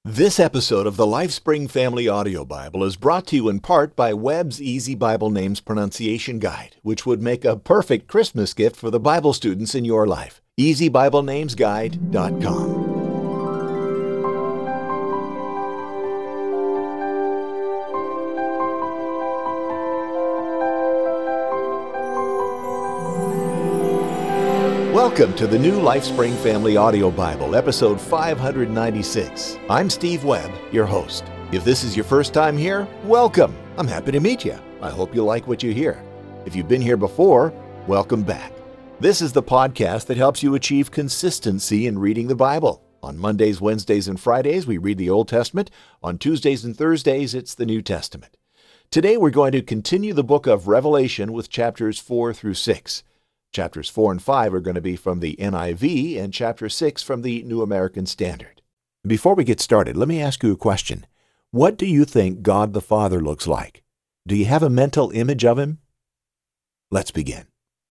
This episode of the LifeSpring Family Audio Bible is brought to you in part by Webb's Easy Bible Names Pronunciation Guide, which would make a perfect Christmas gift for the Bible students in your life. EasyBibleNamesGuide.com. Welcome to the new LifeSpring Family Audio Bible, episode 596. I'm Steve Webb, your host. If this is your first time here, welcome. I'm happy to meet you. I hope you like what you hear. If you've been here before, welcome back. This is the podcast that helps you achieve consistency in reading the Bible. On Mondays, Wednesdays, and Fridays, we read the Old Testament. On Tuesdays and Thursdays, it's the New Testament. Today, we're going to continue the book of Revelation with chapters 4 through 6. Chapters 4 and 5 are going to be from the NIV and chapter 6 from the New American Standard. Before we get started, let me ask you a question. What do you think God the Father looks like? Do you have a mental image of Him? Let's begin.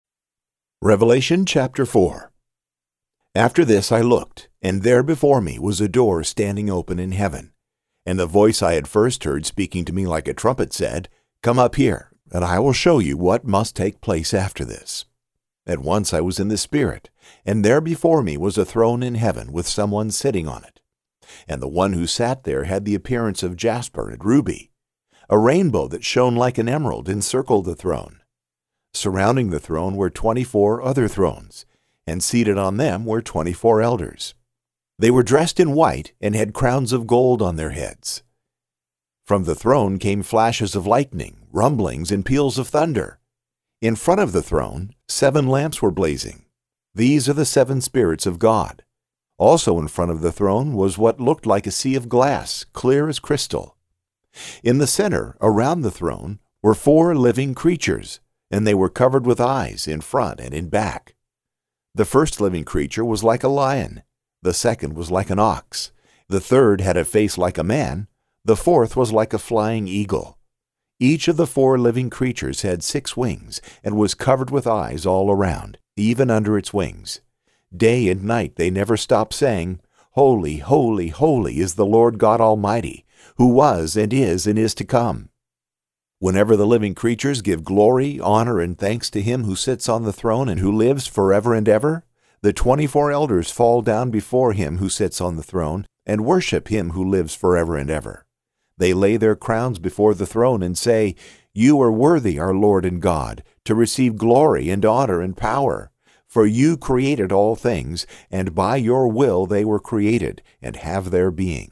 Revelation chapter 4. After this I looked, and there before me was a door standing open in heaven. And the voice I had first heard speaking to me like a trumpet said, "Come up here, and I will show you what must take place after this." At once I was in the Spirit, and there before me was a throne in heaven with someone sitting on it. And the one who sat there had the appearance of jasper and ruby. A rainbow that shone like an emerald encircled the throne. Surrounding the throne were 24 other thrones, and seated on them were 24 elders. They were dressed in white and had crowns of gold on their heads. From the throne came flashes of lightning, rumblings, and peals of thunder. In front of the throne, 7 lamps were blazing. These are the 7 spirits of God. Also in front of the throne was what looked like a sea of glass, clear as crystal. In the center, around the throne, were 4 living creatures, and they were covered with eyes in front and in back. The first living creature was like a lion. The second was like an ox. The third had a face like a man. The fourth was like a flying eagle. Each of the 4 living creatures had 6 wings and was covered with eyes all around, even under its wings. Day and night they never stopped saying, "Holy, holy, holy is the Lord God Almighty, who was and is to come." Whenever the living creatures give glory, honor, and thanks to Him who sits on the throne and who lives forever and ever, the 24 elders fall down before Him who sits on the throne and worship Him who lives forever and ever. They lay their crowns before the throne and say, "You are worthy, our Lord and God, to receive glory and honor and power. For you created all things, and by your will they were created and have their being."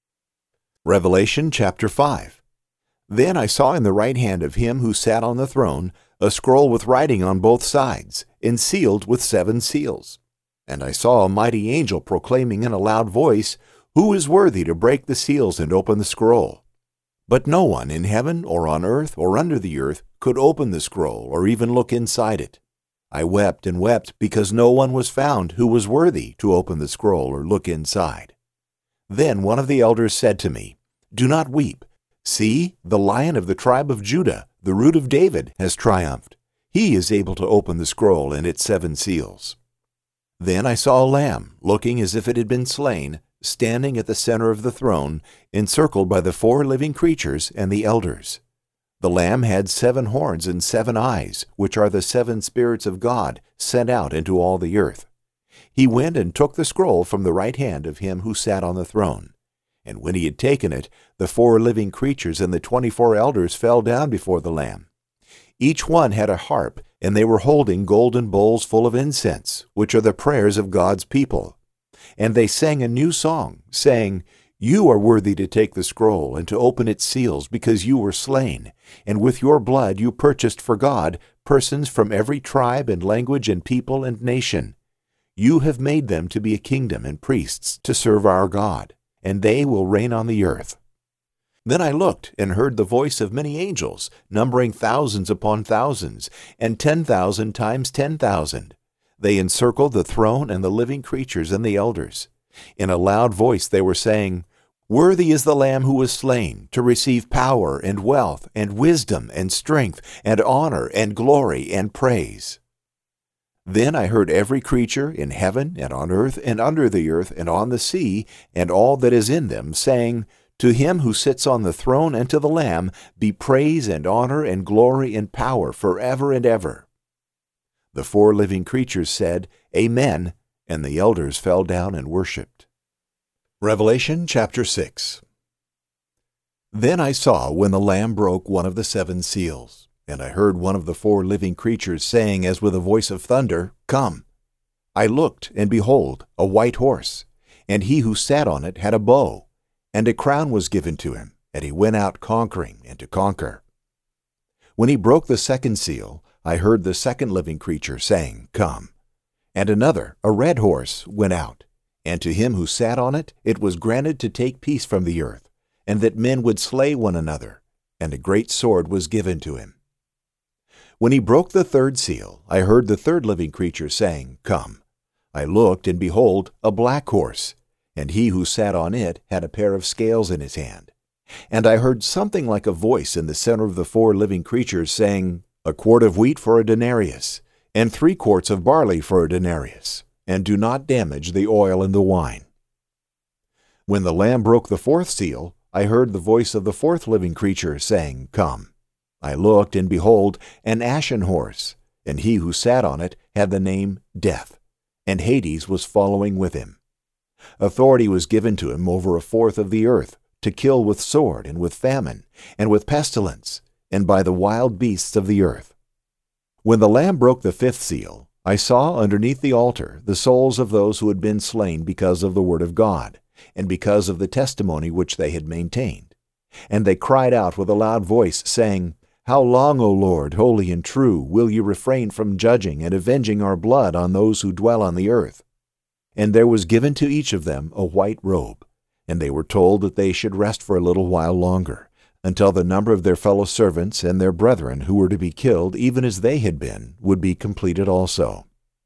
Revelation chapter 5. Then I saw in the right hand of Him who sat on the throne a scroll with writing on both sides, and sealed with 7 seals. And I saw a mighty angel proclaiming in a loud voice, "Who is worthy to break the seals and open the scroll?" But no one in heaven or on earth or under the earth could open the scroll or even look inside it. I wept and wept because no one was found who was worthy to open the scroll or look inside. Then one of the elders said to me, "Do not weep. See, the Lion of the tribe of Judah, the Root of David, has triumphed. He is able to open the scroll and its 7 seals." Then I saw a lamb, looking as if it had been slain, standing at the center of the throne, encircled by the 4 living creatures and the elders. The Lamb had 7 horns and 7 eyes, which are the 7 spirits of God sent out into all the earth. He went and took the scroll from the right hand of Him who sat on the throne. And when He had taken it, the 4 living creatures and the 24 elders fell down before the Lamb. Each one had a harp, and they were holding golden bowls full of incense, which are the prayers of God's people. And they sang a new song, saying, "You are worthy to take the scroll and to open its seals, because you were slain, and with your blood you purchased for God persons from every tribe and language and people and nation. You have made them to be a kingdom and priests to serve our God, and they will reign on the earth." Then I looked and heard the voice of many angels, numbering thousands upon thousands, and 10,000 times 10,000. They encircled the throne and the living creatures and the elders. In a loud voice they were saying, "Worthy is the Lamb who was slain to receive power and wealth and wisdom and strength and honor and glory and praise." Then I heard every creature in heaven and on earth and under the earth and on the sea and all that is in them, saying, To him who sits on the throne and to the Lamb be praise and honor and glory and power forever and ever. The 4 living creatures said, Amen, and the elders fell down and worshipped. Revelation chapter 6. Then I saw when the Lamb broke one of the 7 seals. And I heard one of the 4 living creatures saying as with a voice of thunder, Come. I looked, and behold, a white horse, and he who sat on it had a bow, and a crown was given to him, and he went out conquering and to conquer. When he broke the 2nd seal, I heard the 2nd living creature saying, Come. And another, a red horse, went out, and to him who sat on it was granted to take peace from the earth, and that men would slay one another, and a great sword was given to him. When he broke the 3rd seal, I heard the 3rd living creature saying, Come. I looked, and behold, a black horse, and he who sat on it had a pair of scales in his hand. And I heard something like a voice in the center of the 4 living creatures saying, A quart of wheat for a denarius, and 3 quarts of barley for a denarius, and do not damage the oil and the wine. When the Lamb broke the 4th seal, I heard the voice of the 4th living creature saying, Come. I looked, and behold, an ashen horse, and he who sat on it had the name Death, and Hades was following with him. Authority was given to him over 1/4 of the earth, to kill with sword, and with famine, and with pestilence, and by the wild beasts of the earth. When the Lamb broke the 5th seal, I saw underneath the altar the souls of those who had been slain because of the word of God, and because of the testimony which they had maintained. And they cried out with a loud voice, saying, How long, O Lord, holy and true, will you refrain from judging and avenging our blood on those who dwell on the earth? And there was given to each of them a white robe, and they were told that they should rest for a little while longer, until the number of their fellow servants and their brethren who were to be killed, even as they had been, would be completed also.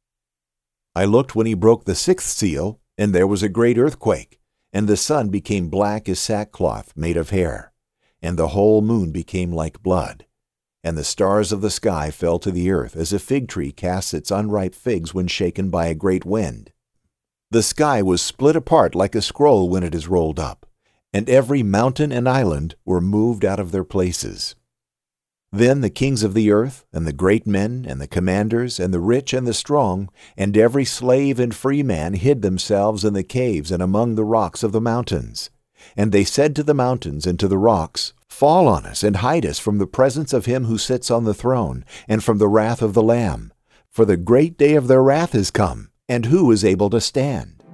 I looked when he broke the 6th seal, and there was a great earthquake, and the sun became black as sackcloth made of hair, and the whole moon became like blood. And the stars of the sky fell to the earth, as a fig tree casts its unripe figs when shaken by a great wind. The sky was split apart like a scroll when it is rolled up, and every mountain and island were moved out of their places. Then the kings of the earth, and the great men, and the commanders, and the rich and the strong, and every slave and free man hid themselves in the caves and among the rocks of the mountains. And they said to the mountains and to the rocks, Fall on us, and hide us from the presence of him who sits on the throne, and from the wrath of the Lamb. For the great day of their wrath is come, and who is able to stand?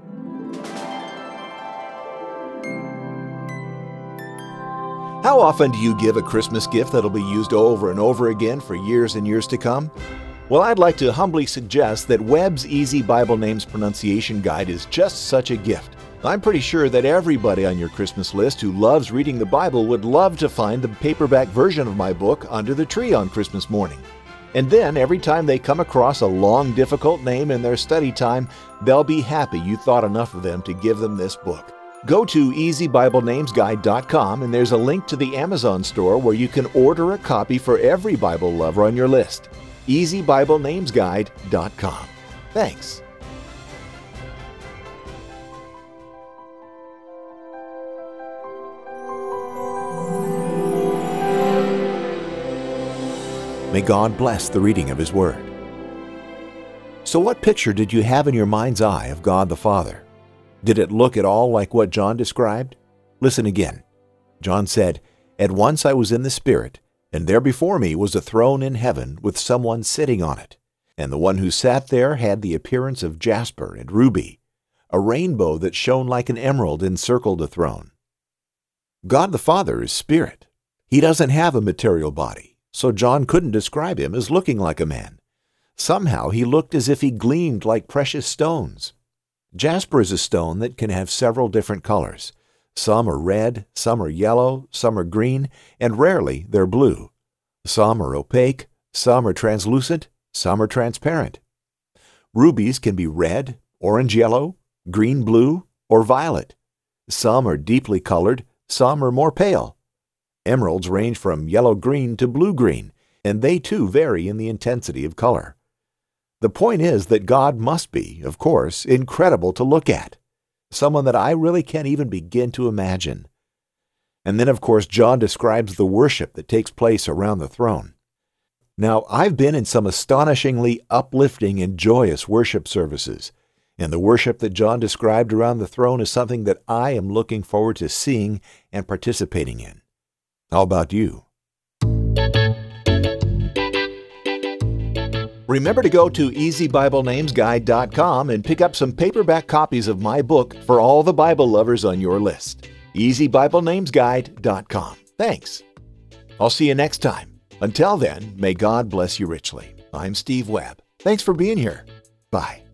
How often do you give a Christmas gift that'll be used over and over again for years and years to come? Well, I'd like to humbly suggest that Webb's Easy Bible Names Pronunciation Guide is just such a gift. I'm pretty sure that everybody on your Christmas list who loves reading the Bible would love to find the paperback version of my book under the tree on Christmas morning. And then, every time they come across a long, difficult name in their study time, they'll be happy you thought enough of them to give them this book. Go to EasyBibleNamesGuide.com, and there's a link to the Amazon store where you can order a copy for every Bible lover on your list. EasyBibleNamesGuide.com. Thanks. May God bless the reading of His Word. So what picture did you have in your mind's eye of God the Father? Did it look at all like what John described? Listen again. John said, At once I was in the Spirit, and there before me was a throne in heaven with someone sitting on it. And the one who sat there had the appearance of jasper and ruby. A rainbow that shone like an emerald encircled the throne. God the Father is Spirit. He doesn't have a material body, so John couldn't describe him as looking like a man. Somehow he looked as if he gleamed like precious stones. Jasper is a stone that can have several different colors. Some are red, some are yellow, some are green, and rarely they're blue. Some are opaque, some are translucent, some are transparent. Rubies can be red, orange-yellow, green-blue, or violet. Some are deeply colored, some are more pale. Emeralds range from yellow-green to blue-green, and they too vary in the intensity of color. The point is that God must be, of course, incredible to look at, someone that I really can't even begin to imagine. And then, of course, John describes the worship that takes place around the throne. Now, I've been in some astonishingly uplifting and joyous worship services, and the worship that John described around the throne is something that I am looking forward to seeing and participating in. How about you? Remember to go to EasyBibleNamesGuide.com and pick up some paperback copies of my book for all the Bible lovers on your list. EasyBibleNamesGuide.com. Thanks. I'll see you next time. Until then, may God bless you richly. I'm Steve Webb. Thanks for being here. Bye.